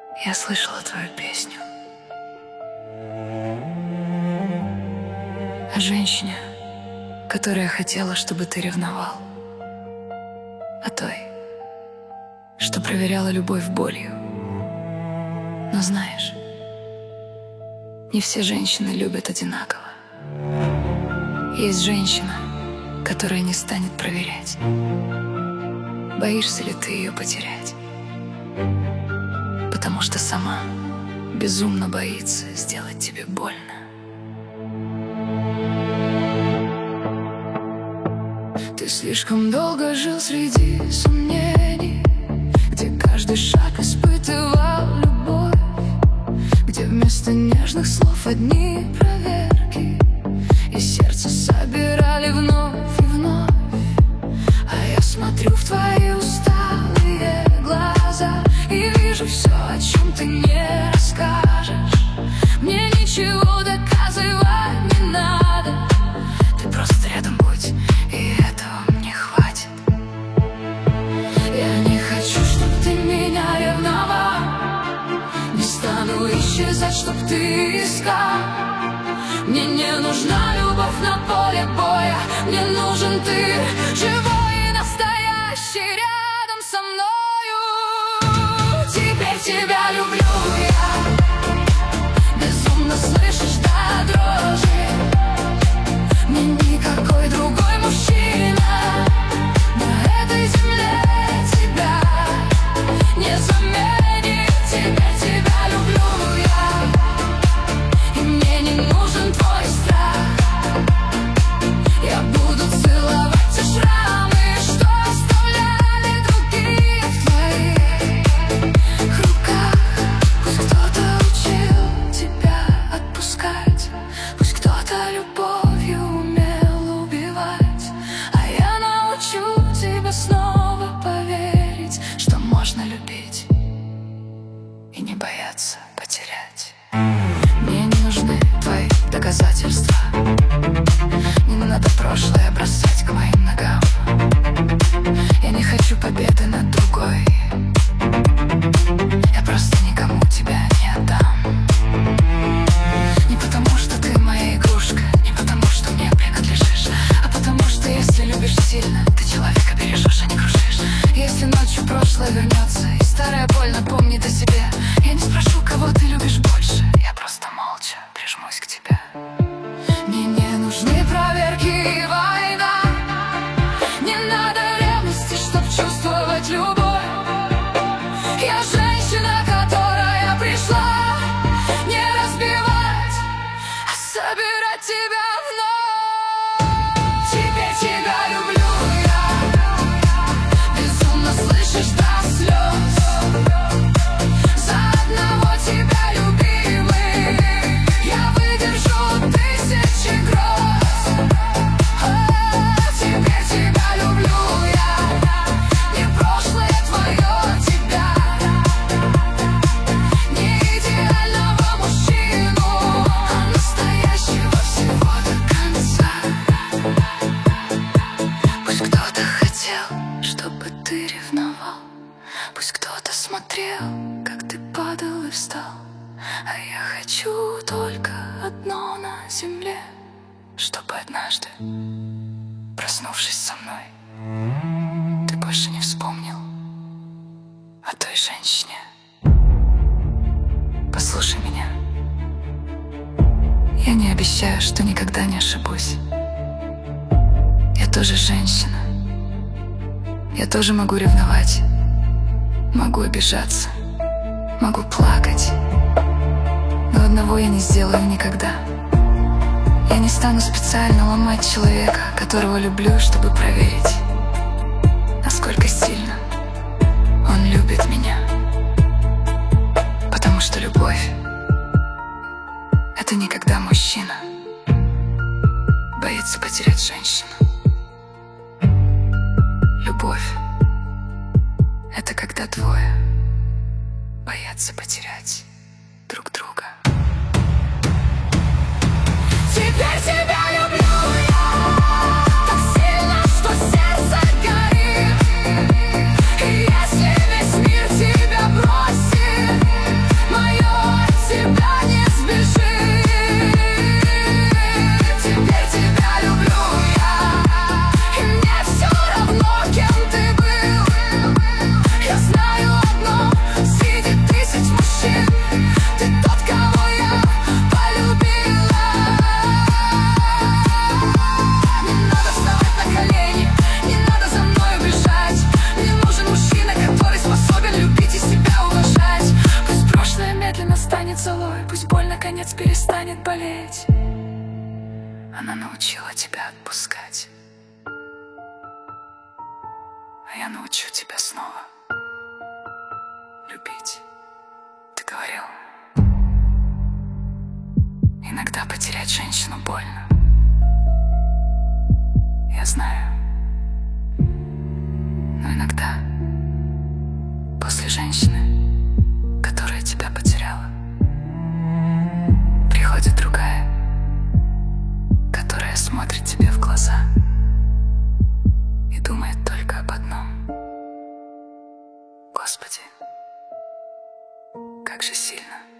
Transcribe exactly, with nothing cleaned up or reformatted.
Я слышала твою песню о женщине, которая хотела, чтобы ты ревновал, о той, что проверяла любовь болью. Но знаешь, не все женщины любят одинаково. Есть женщина, которая не станет проверять, боишься ли ты ее потерять, потому что сама безумно боится сделать тебе больно. Ты слишком долго жил среди сомнений, где каждый шаг испытывал любовь, где вместо нежных слов одни проверки, и сердце собирали вновь и вновь. А я смотрю в твои усталые глаза и вижу все, о чем ты не расскажешь. Мне ничего доказывать не надо, ты просто рядом будь, и этого мне хватит. Я не хочу, чтоб ты меня ревновал, не стану исчезать, чтоб ты искал. Мне не нужна любовь на поле боя, мне нужен ты, живой и настоящий, рядом со мною. Теперь тебя люблю я, безумно слышишь до дрожи. Мне никакой другой мужчина на этой земле тебя не заменит. Теперь тебя люблю я, и мне не нужен твой страх. Я буду целовать те шрамы, что оставляли другие в твоих руках. Пусть кто-то учил тебя отпускать, пусть кто-то любовью умел убивать, а я научу тебя снова поверить, что можно любить и не бояться потерять. Мне не нужны твои доказательства, не надо прошлое бросать к моим ногам. Я не хочу победы над другой, я просто никому тебя не отдам. Не потому что ты моя игрушка, не потому что мне принадлежишь, а потому что если любишь сильно, ты человека бережешь, а не крушишь. Если ночью прошлое вернется и старая боль напомнит о себе, я не спрошу, кого ты любишь больше, я просто молча прижмусь к тебе. Мне не нужны проверки и война, не надо ревности, чтоб чувствовать любовь. Я женщина, которая пришла не разбивать, а собирать тебя вновь. Теперь тебя люблю я, безумно слышишь до слез. За одного тебя, любимый, я выдержу тысячи гроз. О, теперь тебя люблю я, не прошлое твое тебя, не идеального мужчину, а настоящего всего до конца. Пусть кто-то хотел, чтобы ты ревновал, пусть кто-то смотрел, как ты падал и встал, а я хочу только одно на земле, чтобы однажды, проснувшись со мной, ты больше не вспомнил о той женщине. Послушай меня, я не обещаю, что никогда не ошибусь. Я тоже женщина, я тоже могу ревновать, могу обижаться, могу плакать, но одного я не сделаю никогда. Я не стану специально ломать человека, которого люблю, чтобы проверить, насколько сильно он любит меня. Потому что любовь — это не когда мужчина боится потерять женщину. Любовь — это когда двое боятся потерять друг друга. Теперь тебя люблю я так сильно, что сердце горит. И если весь мир тебя бросит, опять перестанет болеть. Она научила тебя отпускать, а я научу тебя снова любить. Ты говорил, иногда потерять женщину больно. Я знаю. Но иногда после женщины, которая тебя потеряла, приходит другая, которая смотрит тебе в глаза и думает только об одном: Господи, как же сильно